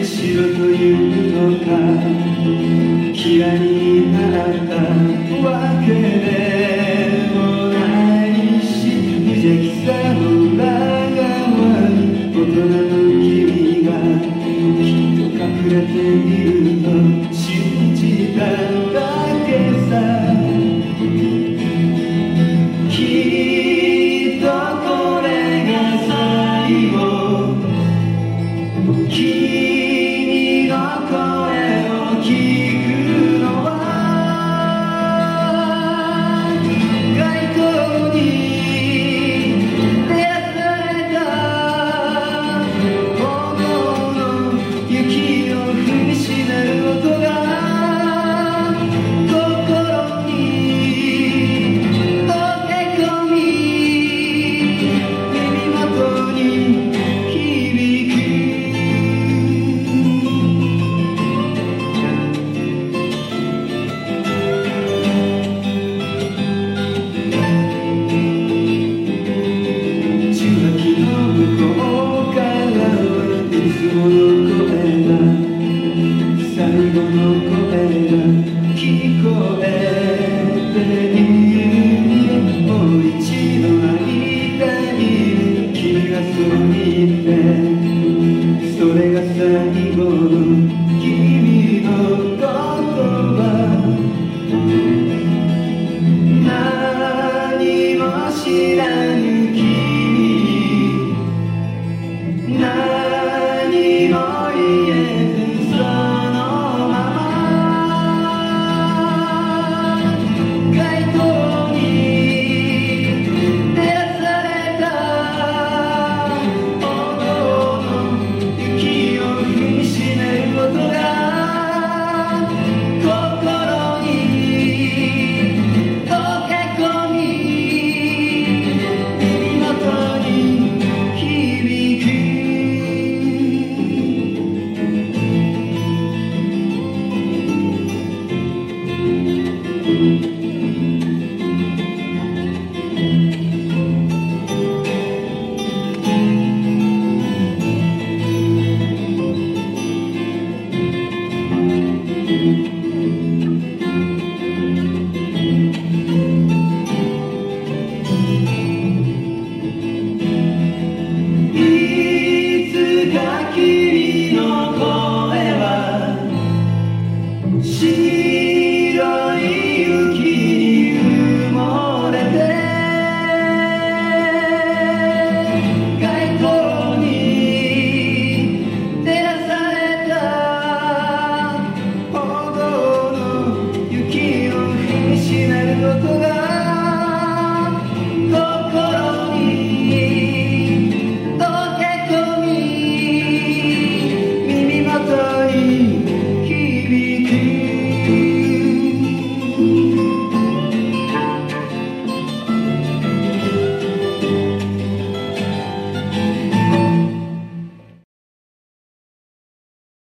しろというのか、嫌いになったわけでもないし、無邪気さの裏側に大人の君がきっと隠れていると信じただけさ。きっとこれが最後、君の声を聞くのは街灯に照らされた炎の雪を踏みしめる音が心に溶け込み耳元に響く。最後の声が聞こえている。もう一度会いたい。君はそう言って